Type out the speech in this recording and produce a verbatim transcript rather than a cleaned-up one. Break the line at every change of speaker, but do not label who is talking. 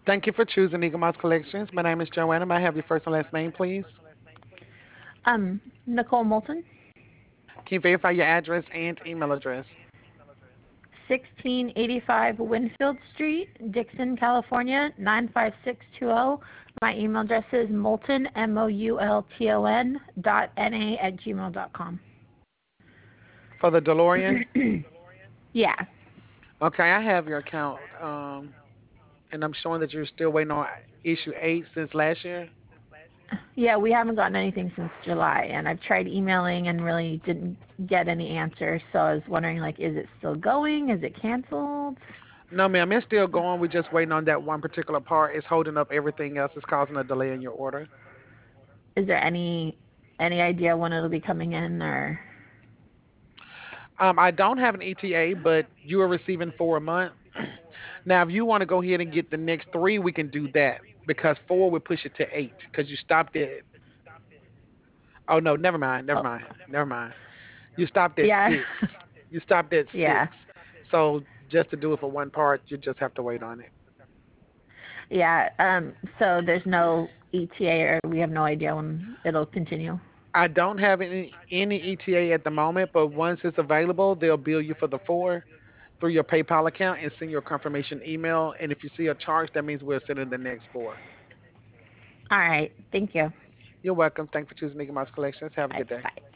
Thank you for choosing Eagle Mouse Collections. My name is Joanna. May I have your first and last name, please?
Um, Nicole Moulton,
Can you verify your address and email address?
sixteen eighty-five Winfield Street, Dixon, California, nine five six two zero. My email address is moulton, M O U L T O N, dot N-A at gmail dot com.
For the DeLorean?
Yeah.
Okay, I have your account. Um, and I'm showing that you're still waiting on issue eight since last year.
Yeah, we haven't gotten anything since July, and I've tried emailing and really didn't get any answers. So I was wondering, like, is it still going? Is it canceled?
No, ma'am, it's still going. We're just waiting on that one particular part. It's holding up everything else. It's causing a delay in your order.
Is there any any idea when it'll be coming in, or?
Um, I don't have an E T A, but you are receiving four a month. Now, if you want to go ahead and get the next three, we can do that because four would push it to eight because you stopped at. Oh no, never mind, never
Oh,
mind, never mind. You stopped at
yeah,
six. You stopped at
yeah,
six. So just to do it for one part, you just have to wait on it.
yeah. Um, so there's no E T A, or we have no idea when it'll continue.
I don't have any any E T A at the moment, but once it's available, they'll bill you for the four through your PayPal account and send you a confirmation email. And if you see a charge, that means we're sending the next four.
All right, thank you.
You're welcome. Thanks for choosing Mickey Mouse Collections. Have a
Bye,
good day.
bye.